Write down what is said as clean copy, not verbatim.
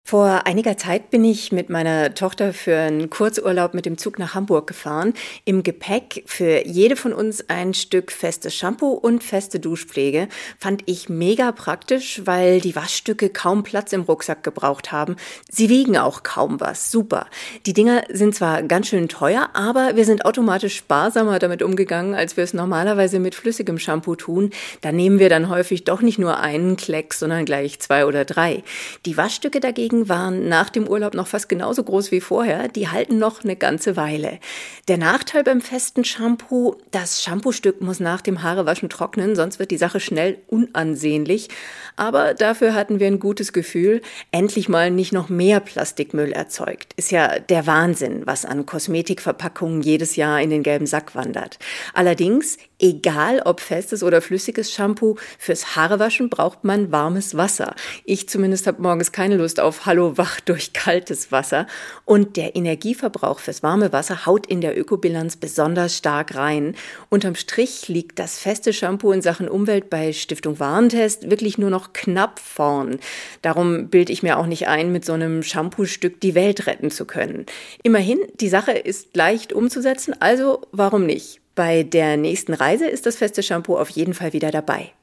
Vor einiger Zeit bin ich mit meiner Tochter für einen Kurzurlaub mit dem Zug nach Hamburg gefahren. Im Gepäck für jede von uns ein Stück festes Shampoo und feste Duschpflege. Fand ich mega praktisch, weil die Waschstücke kaum Platz im Rucksack gebraucht haben. Sie wiegen auch kaum was. Super. Die Dinger sind zwar ganz schön teuer, aber wir sind automatisch sparsamer damit umgegangen, als wir es normalerweise mit flüssigem Shampoo tun. Da nehmen wir dann häufig doch nicht nur einen Klecks, sondern gleich 2 oder 3. Die Waschstücke dagegen waren nach dem Urlaub noch fast genauso groß wie vorher. Die halten noch eine ganze Weile. Der Nachteil beim festen Shampoo: das Shampoostück muss nach dem Haarewaschen trocknen, sonst wird die Sache schnell unansehnlich. Aber dafür hatten wir ein gutes Gefühl, endlich mal nicht noch mehr Plastikmüll erzeugt. Ist ja der Wahnsinn, was an Kosmetikverpackungen jedes Jahr in den gelben Sack wandert. Allerdings, egal ob festes oder flüssiges Shampoo, fürs Haarewaschen braucht man warmes Wasser. Ich zumindest habe morgens keine Lust auf Hallo wach durch kaltes Wasser. Und der Energieverbrauch fürs warme Wasser haut in der Ökobilanz besonders stark rein. Unterm Strich liegt das feste Shampoo in Sachen Umwelt bei Stiftung Warentest wirklich nur noch knapp vorn. Darum bilde ich mir auch nicht ein, mit so einem Shampoo-Stück die Welt retten zu können. Immerhin, die Sache ist leicht umzusetzen, also warum nicht? Bei der nächsten Reise ist das feste Shampoo auf jeden Fall wieder dabei.